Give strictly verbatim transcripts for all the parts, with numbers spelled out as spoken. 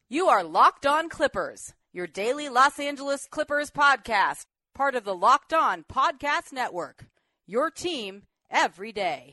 You are Locked On Clippers, your daily Los Angeles Clippers podcast, part of the Locked On Podcast Network, your team every day.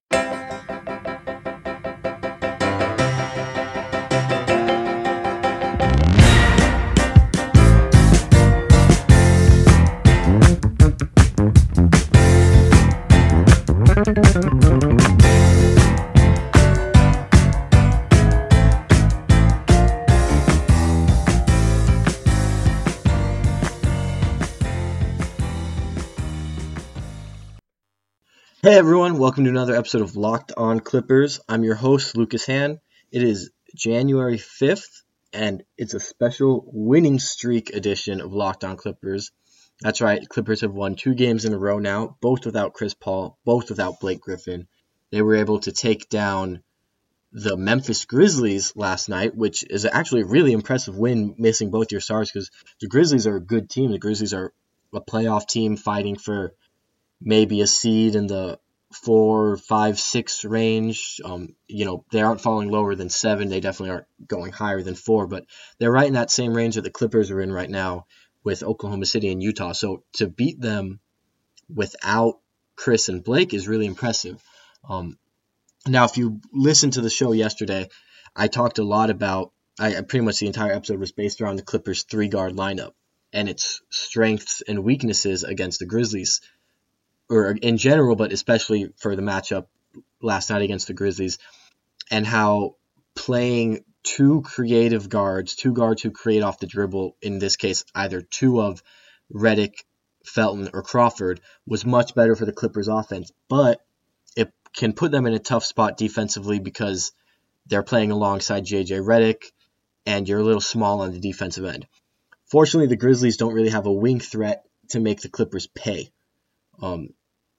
Hey everyone, welcome to another episode of Locked On Clippers. I'm your host, Lucas Han. It is January fifth, and it's a special winning streak edition of Locked On Clippers. That's right, Clippers have won two games in a row now, both without Chris Paul, both without Blake Griffin. They were able to take down the Memphis Grizzlies last night, which is actually a really impressive win, missing both your stars, because the Grizzlies are a good team. The Grizzlies are a playoff team fighting for maybe a seed in the four, five, six range. Um, you know, they aren't falling lower than seven. They definitely aren't going higher than four, but they're right in that same range that the Clippers are in right now with Oklahoma City and Utah. So to beat them without Chris and Blake is really impressive. Um, now, if you listened to the show yesterday, I talked a lot about, I pretty much the entire episode was based around the Clippers three-guard lineup and its strengths and weaknesses against the Grizzlies, or in general, but especially for the matchup last night against the Grizzlies, and how playing two creative guards, two guards who create off the dribble, in this case, either two of Redick, Felton, or Crawford, was much better for the Clippers offense. But it can put them in a tough spot defensively because they're playing alongside J J Redick, and you're a little small on the defensive end. Fortunately, the Grizzlies don't really have a wing threat to make the Clippers pay. Um,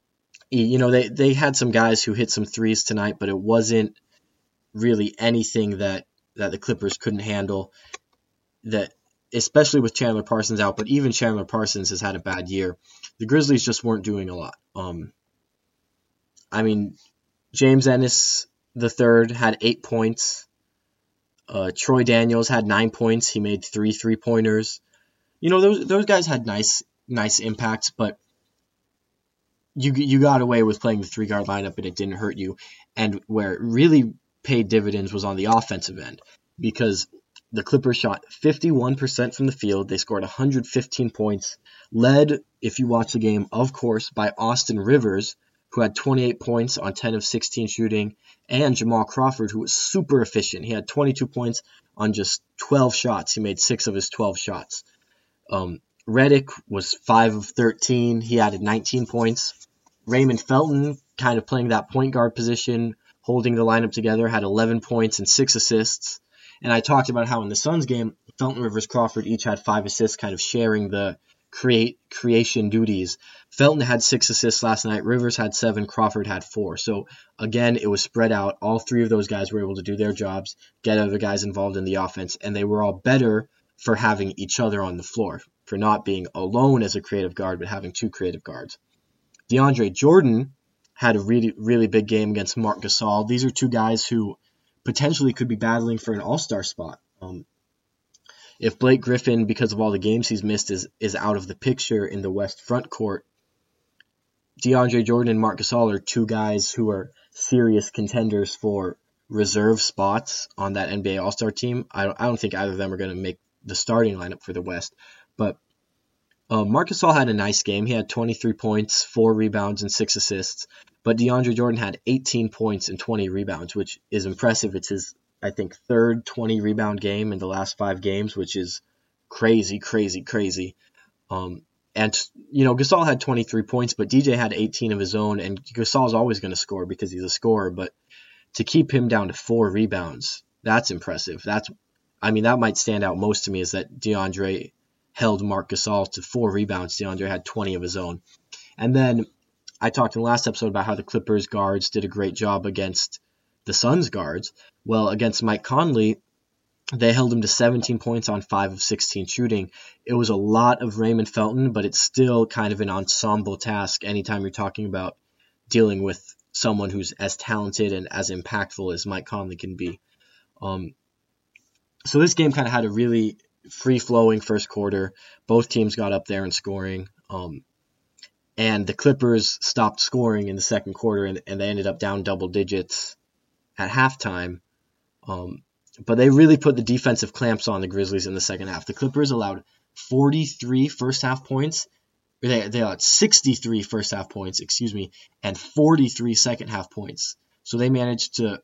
you know, they, they had some guys who hit some threes tonight, but it wasn't really anything that, that the Clippers couldn't handle, that especially with Chandler Parsons out, but even Chandler Parsons has had a bad year. The Grizzlies just weren't doing a lot. Um, I mean, James Ennis the third had eight points. Uh, Troy Daniels had nine points. He made three three-pointers. You know, those those guys had nice nice impacts, but You you got away with playing the three-guard lineup and it didn't hurt you. And where it really paid dividends was on the offensive end, because the Clippers shot fifty-one percent from the field. They scored one hundred fifteen points, led, if you watch the game, of course, by Austin Rivers, who had twenty-eight points on ten of sixteen shooting, and Jamal Crawford, who was super efficient. He had twenty-two points on just twelve shots. He made six of his twelve shots. Um, Redick was five of thirteen. He added nineteen points. Raymond Felton, kind of playing that point guard position, holding the lineup together, had eleven points and six assists. And I talked about how in the Suns game, Felton, Rivers, Crawford each had five assists, kind of sharing the create creation duties. Felton had six assists last night. Rivers had seven. Crawford had four. So again, it was spread out. All three of those guys were able to do their jobs, get other guys involved in the offense, and they were all better for having each other on the floor, for not being alone as a creative guard, but having two creative guards. DeAndre Jordan had a really, really big game against Marc Gasol. These are two guys who potentially could be battling for an all-star spot. Um, if Blake Griffin, because of all the games he's missed, is, is out of the picture in the West front court, DeAndre Jordan and Marc Gasol are two guys who are serious contenders for reserve spots on that N B A All-Star team. I don't, I don't think either of them are going to make the starting lineup for the West, but Uh, Marc Gasol had a nice game. He had twenty-three points, four rebounds, and six assists. But DeAndre Jordan had eighteen points and twenty rebounds, which is impressive. It's his, I think, third twenty-rebound game in the last five games, which is crazy, crazy, crazy. Um, and, you know, Gasol had twenty-three points, but D J had eighteen of his own, and Gasol's always going to score because he's a scorer. But to keep him down to four rebounds, that's impressive. That's, I mean, that might stand out most to me, is that DeAndre held Marc Gasol to four rebounds. DeAndre had twenty of his own. And then I talked in the last episode about how the Clippers guards did a great job against the Suns guards. Well, against Mike Conley, they held him to seventeen points on five of sixteen shooting. It was a lot of Raymond Felton, but it's still kind of an ensemble task anytime you're talking about dealing with someone who's as talented and as impactful as Mike Conley can be. Um, so this game kind of had a really free-flowing first quarter. Both teams got up there and scoring. Um, and the Clippers stopped scoring in the second quarter, and, and they ended up down double digits at halftime. Um, but they really put the defensive clamps on the Grizzlies in the second half. The Clippers allowed forty-three first-half points. They, they allowed sixty-three first-half points, excuse me, and forty-three second-half points. So they managed to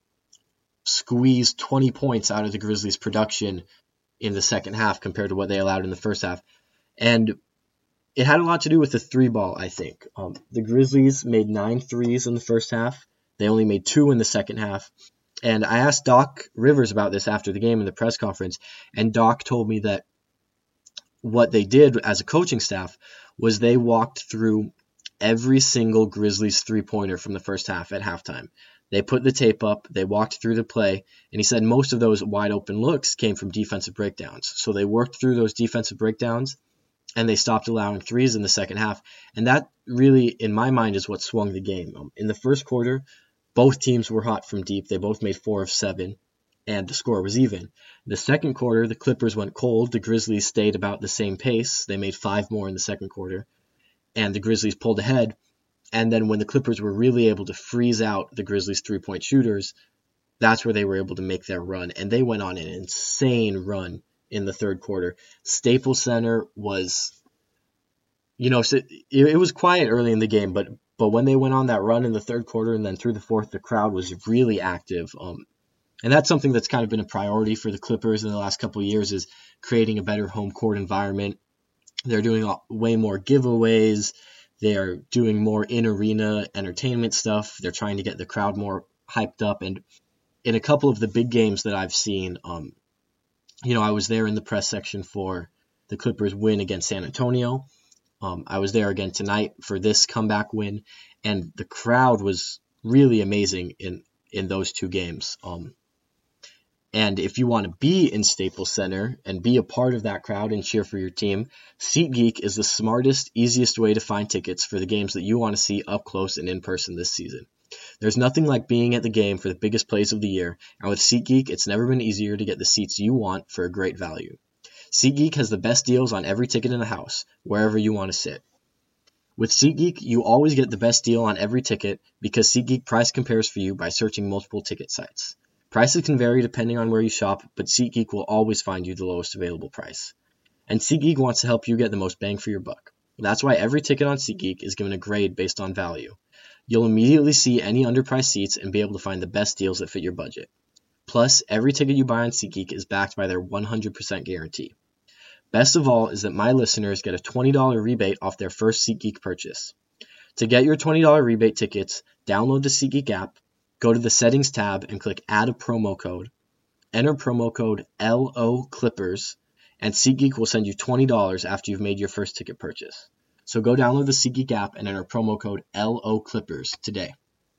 squeeze twenty points out of the Grizzlies' production in the second half compared to what they allowed in the first half. And it had a lot to do with the three ball, I think. Um, the Grizzlies made nine threes in the first half. They only made two in the second half. And I asked Doc Rivers about this after the game in the press conference, and Doc told me that what they did as a coaching staff was they walked through every single Grizzlies three-pointer from the first half at halftime. They put the tape up, they walked through the play, and he said most of those wide-open looks came from defensive breakdowns. So they worked through those defensive breakdowns, and they stopped allowing threes in the second half. And that really, in my mind, is what swung the game. Um, in the first quarter, both teams were hot from deep. They both made four of seven, and the score was even. The second quarter, the Clippers went cold. The Grizzlies stayed about the same pace. They made five more in the second quarter, and the Grizzlies pulled ahead. And then when the Clippers were really able to freeze out the Grizzlies' three-point shooters, that's where they were able to make their run. And they went on an insane run in the third quarter. Staples Center was, you know, it, it was quiet early in the game, but but when they went on that run in the third quarter and then through the fourth, the crowd was really active. Um, and that's something that's kind of been a priority for the Clippers in the last couple of years, is creating a better home court environment. They're doing way more giveaways. They are doing more in-arena entertainment stuff. They're trying to get the crowd more hyped up. And in a couple of the big games that I've seen, um, you know, I was there in the press section for the Clippers win against San Antonio. Um, I was there again tonight for this comeback win, and the crowd was really amazing in, in those two games. Um, and if you want to be in Staples Center and be a part of that crowd and cheer for your team, SeatGeek is the smartest, easiest way to find tickets for the games that you want to see up close and in person this season. There's nothing like being at the game for the biggest plays of the year, and with SeatGeek, it's never been easier to get the seats you want for a great value. SeatGeek has the best deals on every ticket in the house, wherever you want to sit. With SeatGeek, you always get the best deal on every ticket because SeatGeek price compares for you by searching multiple ticket sites. Prices can vary depending on where you shop, but SeatGeek will always find you the lowest available price. And SeatGeek wants to help you get the most bang for your buck. That's why every ticket on SeatGeek is given a grade based on value. You'll immediately see any underpriced seats and be able to find the best deals that fit your budget. Plus, every ticket you buy on SeatGeek is backed by their one hundred percent guarantee. Best of all is that my listeners get a twenty dollars rebate off their first SeatGeek purchase. To get your twenty dollars rebate tickets, download the SeatGeek app, go to the Settings tab and click Add a Promo Code. Enter promo code L O Clippers, and SeatGeek will send you twenty dollars after you've made your first ticket purchase. So go download the SeatGeek app and enter promo code L O Clippers today.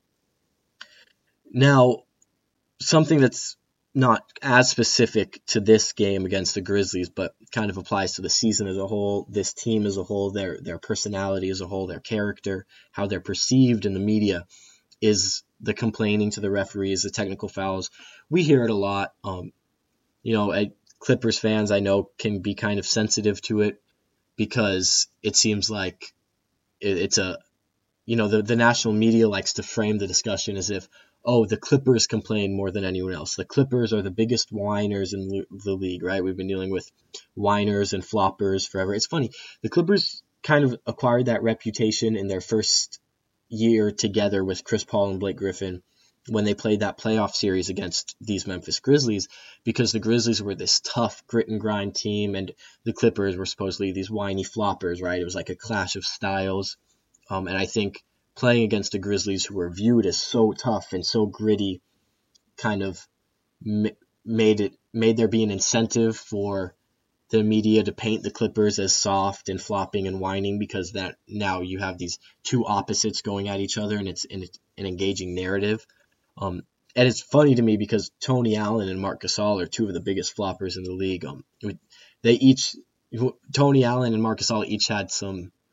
Now, something that's not as specific to this game against the Grizzlies, but kind of applies to the season as a whole, this team as a whole, their their personality as a whole, their character, how they're perceived in the media, is the complaining to the referees, the technical fouls. We hear it a lot. Um, you know, at Clippers fans, I know, can be kind of sensitive to it because it seems like it, it's a, you know, the, the national media likes to frame the discussion as if, oh, the Clippers complain more than anyone else. The Clippers are the biggest whiners in the league, right? We've been dealing with whiners and floppers forever. It's funny. The Clippers kind of acquired that reputation in their first year together with Chris Paul and Blake Griffin when they played that playoff series against these Memphis Grizzlies, because the Grizzlies were this tough grit and grind team and the Clippers were supposedly these whiny floppers, right? It was like a clash of styles. Um, and I think playing against the Grizzlies, who were viewed as so tough and so gritty, kind of made it made there be an incentive for the media to paint the Clippers as soft and flopping and whining, because that now you have these two opposites going at each other, and it's, and it's an engaging narrative. Um, and it's funny to me because Tony Allen and Marc Gasol are two of the biggest floppers in the league. Um, they each Tony Allen and Marc Gasol each had some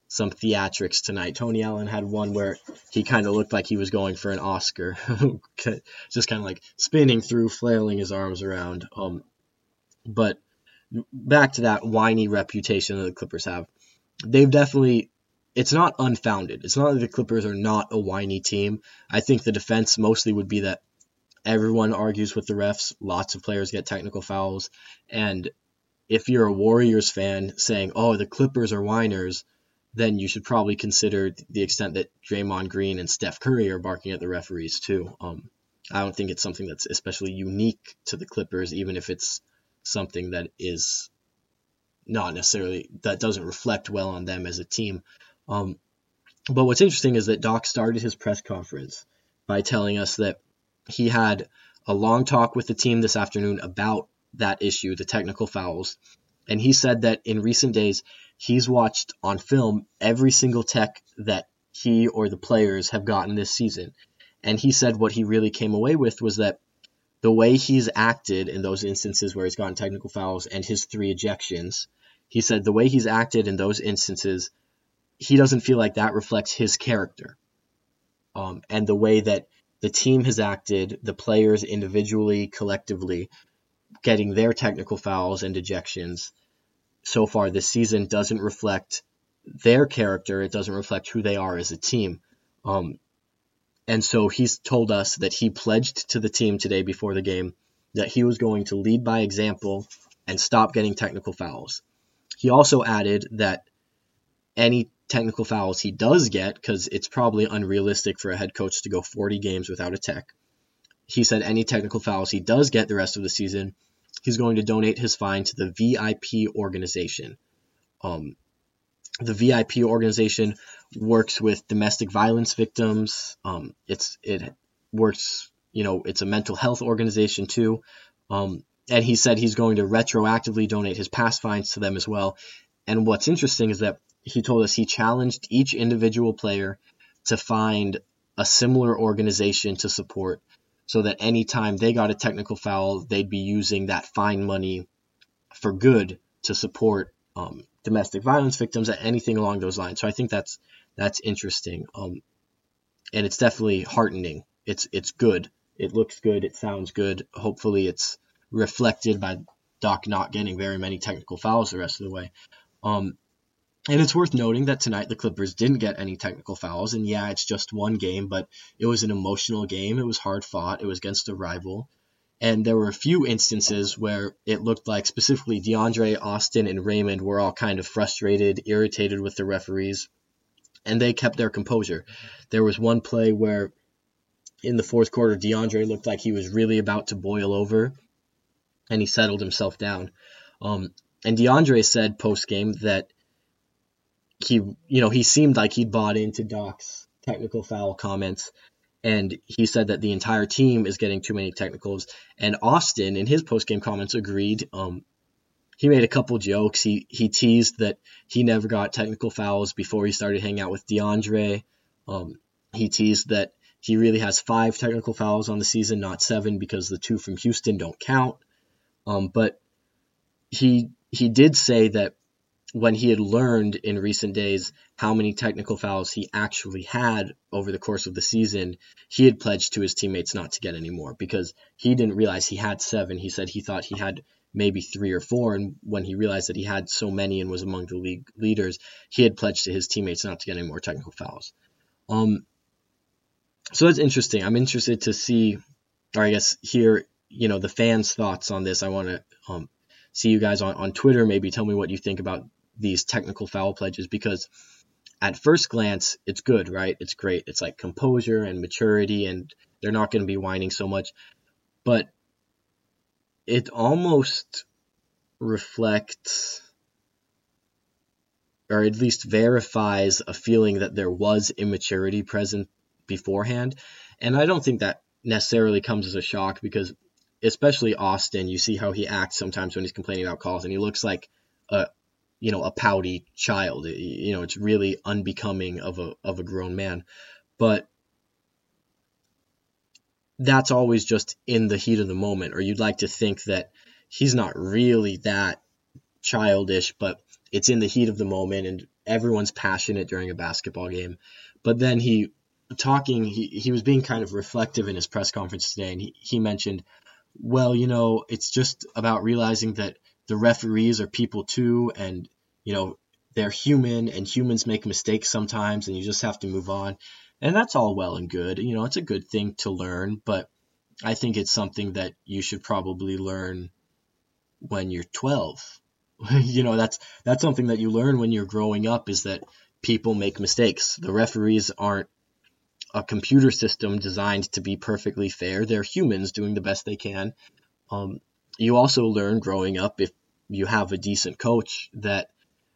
some theatrics tonight. Tony Allen had one where he kind of looked like he was going for an Oscar, just kind of like spinning through, flailing his arms around. Um, but back to that whiny reputation that the Clippers have. They've definitely, it's not unfounded. It's not that the Clippers are not a whiny team. I think the defense mostly would be that everyone argues with the refs. Lots of players get technical fouls. And if you're a Warriors fan saying, oh, the Clippers are whiners, then you should probably consider the extent that Draymond Green and Steph Curry are barking at the referees too. Um, I don't think it's something that's especially unique to the Clippers, even if it's something that is not necessarily, that doesn't reflect well on them as a team. Um, but what's interesting is that Doc started his press conference by telling us that he had a long talk with the team this afternoon about that issue, the technical fouls. And he said that in recent days, he's watched on film every single tech that he or the players have gotten this season. And he said what he really came away with was that the way he's acted in those instances where he's gotten technical fouls and his three ejections, he said the way he's acted in those instances, he doesn't feel like that reflects his character. Um, and the way that the team has acted, the players individually, collectively, getting their technical fouls and ejections so far this season doesn't reflect their character. It doesn't reflect who they are as a team. Um, and so he's told us that he pledged to the team today before the game that he was going to lead by example and stop getting technical fouls. He also added that any technical fouls he does get, because it's probably unrealistic for a head coach to go forty games without a tech, he said any technical fouls he does get the rest of the season, he's going to donate his fine to the V I P organization. Um, the V I P organization works with domestic violence victims. Um, it's it works, you know, it's a mental health organization too. Um, and he said he's going to retroactively donate his past fines to them as well. And what's interesting is that he told us he challenged each individual player to find a similar organization to support, so that anytime they got a technical foul, they'd be using that fine money for good to support um, domestic violence victims, or anything along those lines. So I think that's that's interesting, um, and it's definitely heartening. It's it's good. It looks good. It sounds good. Hopefully, it's reflected by Doc not getting very many technical fouls the rest of the way. Um, And it's worth noting that tonight the Clippers didn't get any technical fouls. And yeah, it's just one game, but it was an emotional game. It was hard fought. It was against a rival. And there were a few instances where it looked like specifically DeAndre, Austin, and Raymond were all kind of frustrated, irritated with the referees, and they kept their composure. There was one play where in the fourth quarter, DeAndre looked like he was really about to boil over, and he settled himself down. Um, and DeAndre said post-game that he, you know, he seemed like he'd bought into Doc's technical foul comments, and he said that the entire team is getting too many technicals. And Austin, in his post-game comments, agreed. Um, he made a couple jokes. He he teased that he never got technical fouls before he started hanging out with DeAndre. Um, he teased that he really has five technical fouls on the season, not seven, because the two from Houston don't count. Um, but he he did say that when he had learned in recent days how many technical fouls he actually had over the course of the season, he had pledged to his teammates not to get any more, because he didn't realize he had seven. He said he thought he had maybe three or four, and when he realized that he had so many and was among the league leaders, he had pledged to his teammates not to get any more technical fouls. Um, so that's interesting. I'm interested to see, or I guess hear, you know, the fans' thoughts on this. I want to um, see you guys on, on Twitter. Maybe tell me what you think about these technical foul pledges, because at first glance, it's good, right? It's great. It's like composure and maturity, and they're not going to be whining so much. But it almost reflects, or at least verifies, a feeling that there was immaturity present beforehand. And I don't think that necessarily comes as a shock, because especially Austin, you see how he acts sometimes when he's complaining about calls, and he looks like a you know, a pouty child. You know, it's really unbecoming of a of a grown man. But that's always just in the heat of the moment, or you'd like to think that he's not really that childish, but it's in the heat of the moment, and everyone's passionate during a basketball game. But then he talking, he, he was being kind of reflective in his press conference today, and he, he mentioned, well, you know, it's just about realizing that the referees are people too, and, you know, they're human, and humans make mistakes sometimes, and you just have to move on. And that's all well and good. You know, it's a good thing to learn, but I think it's something that you should probably learn when you're twelve. You know, that's that's something that you learn when you're growing up, is that people make mistakes. The referees aren't a computer system designed to be perfectly fair. They're humans doing the best they can. Um, you also learn growing up, if you have a decent coach, that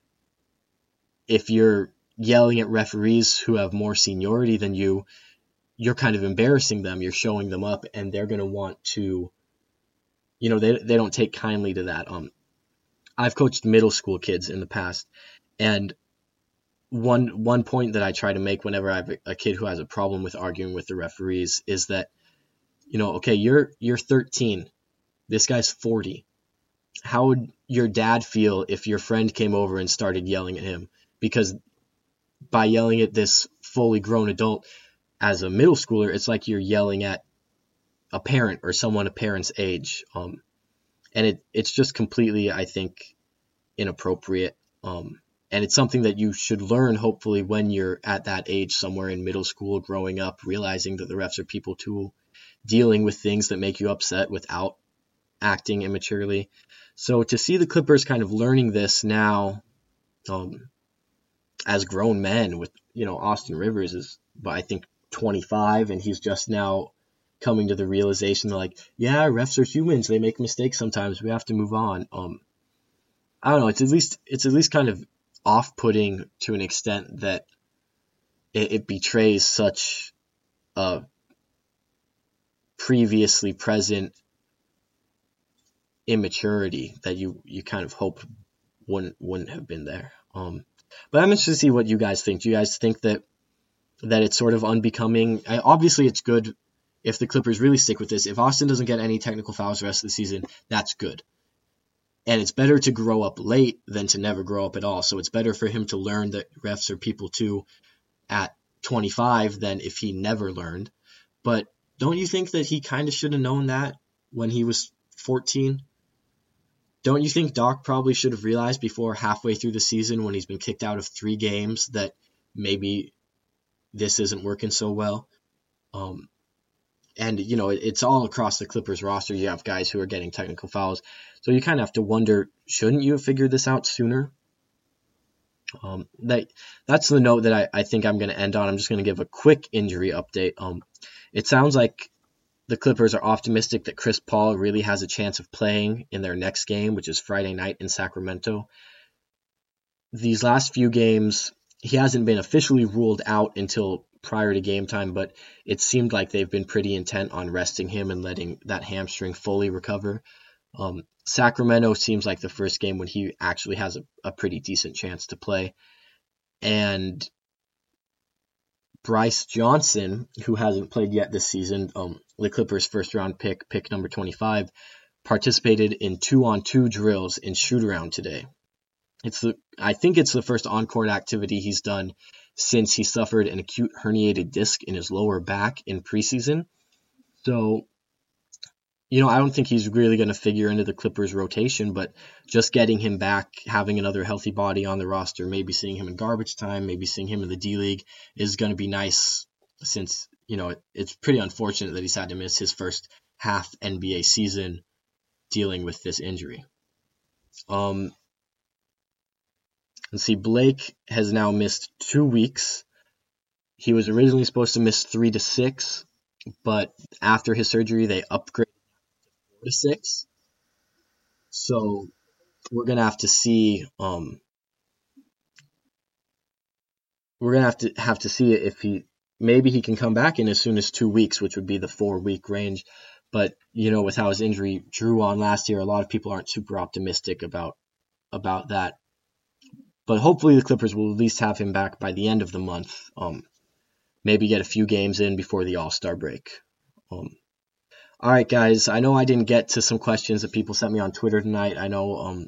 if you're yelling at referees who have more seniority than you, you're kind of embarrassing them. You're showing them up, and they're going to want to, you know, they they don't take kindly to that. Um, I've coached middle school kids in the past, and one one point that I try to make whenever I have a kid who has a problem with arguing with the referees is that, you know, okay, you're you're thirteen, this guy's forty. How would your dad feel if your friend came over and started yelling at him? Because by yelling at this fully grown adult, as a middle schooler, it's like you're yelling at a parent or someone a parent's age. Um, and it it's just completely, I think, inappropriate. Um, and it's something that you should learn, hopefully, when you're at that age, somewhere in middle school, growing up, realizing that the refs are people too, dealing with things that make you upset without acting immaturely. So to see the Clippers kind of learning this now, um, as grown men, with, you know, Austin Rivers is, I think, twenty-five, and he's just now coming to the realization that, like, yeah, refs are humans, they make mistakes sometimes, we have to move on. Um, I don't know, it's at least it's at least kind of off-putting to an extent that it, it betrays such a previously present immaturity that you you kind of hope wouldn't wouldn't have been there. Um, but I'm interested to see what you guys think. Do you guys think that that it's sort of unbecoming? I, obviously, it's good if the Clippers really stick with this. If Austin doesn't get any technical fouls the rest of the season, that's good. And it's better to grow up late than to never grow up at all. So it's better for him to learn that refs are people too at twenty-five than if he never learned. But don't you think that he kind of should have known that when he was fourteen? Don't you think Doc probably should have realized before halfway through the season, when he's been kicked out of three games, that maybe this isn't working so well? Um, and, you know, it, it's all across the Clippers roster. You have guys who are getting technical fouls. So you kind of have to wonder, shouldn't you have figured this out sooner? Um, that That's the note that I, I think I'm going to end on. I'm just going to give a quick injury update. Um, it sounds like the Clippers are optimistic that Chris Paul really has a chance of playing in their next game, which is Friday night in Sacramento. These last few games, he hasn't been officially ruled out until prior to game time, but it seemed like they've been pretty intent on resting him and letting that hamstring fully recover. Um, Sacramento seems like the first game when he actually has a, a pretty decent chance to play. And Bryce Johnson, who hasn't played yet this season, um, the Clippers' first-round pick, pick number twenty-five, participated in two-on-two drills in shoot-around today. It's the I think it's the first on-court activity he's done since he suffered an acute herniated disc in his lower back in preseason. So, you know, I don't think he's really going to figure into the Clippers' rotation, but just getting him back, having another healthy body on the roster, maybe seeing him in garbage time, maybe seeing him in the D-League is going to be nice, since, you know, it, it's pretty unfortunate that he's had to miss his first half N B A season dealing with this injury. Um, let's see, Blake has now missed two weeks. He was originally supposed to miss three to six, but after his surgery, they upgraded to six. So we're gonna have to see. Um, we're gonna have to have to see if he maybe he can come back in as soon as two weeks, which would be the four week range. But you know, with how his injury drew on last year, a lot of people aren't super optimistic about about that. But hopefully the Clippers will at least have him back by the end of the month. Um, maybe get a few games in before the All-Star break. Um, all right, guys. I know I didn't get to some questions that people sent me on Twitter tonight. I know um,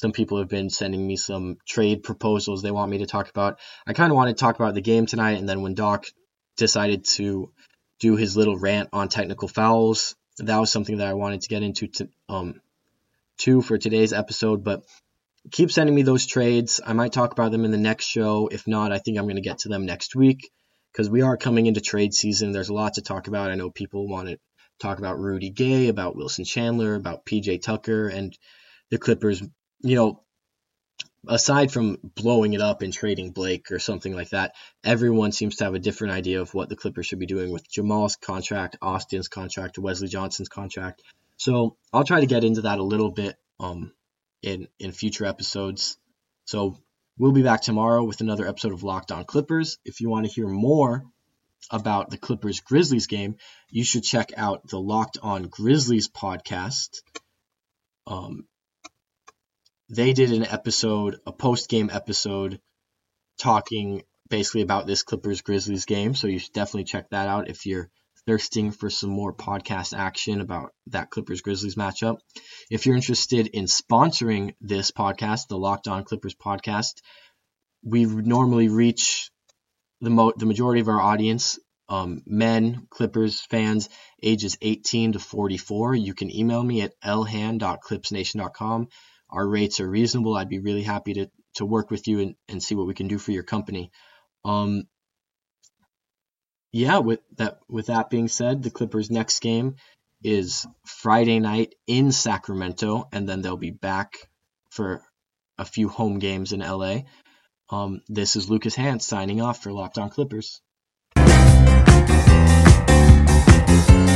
some people have been sending me some trade proposals they want me to talk about. I kind of want to talk about the game tonight, and then when Doc decided to do his little rant on technical fouls, that was something that I wanted to get into to, um, too for today's episode. But keep sending me those trades. I might talk about them in the next show. If not, I think I'm going to get to them next week because we are coming into trade season. There's a lot to talk about. I know people want to talk about Rudy Gay, about Wilson Chandler, about P J Tucker, and the Clippers. You know, aside from blowing it up and trading Blake or something like that, everyone seems to have a different idea of what the Clippers should be doing with Jamal's contract, Austin's contract, Wesley Johnson's contract. So I'll try to get into that a little bit um, in, in future episodes. So we'll be back tomorrow with another episode of Locked On Clippers. If you want to hear more about the Clippers-Grizzlies game, you should check out the Locked On Grizzlies podcast. Um, They did an episode, a post-game episode, talking basically about this Clippers-Grizzlies game, so you should definitely check that out if you're thirsting for some more podcast action about that Clippers-Grizzlies matchup. If you're interested in sponsoring this podcast, the Locked On Clippers podcast, we normally reach the, mo- the majority of our audience, um, men, Clippers fans, ages eighteen to forty-four. You can email me at l hand dot clips nation dot com. Our rates are reasonable. I'd be really happy to, to work with you and, and see what we can do for your company. Um, yeah, with that with that being said, the Clippers' next game is Friday night in Sacramento, and then they'll be back for a few home games in L A. Um, this is Lucas Hant signing off for Locked On Clippers.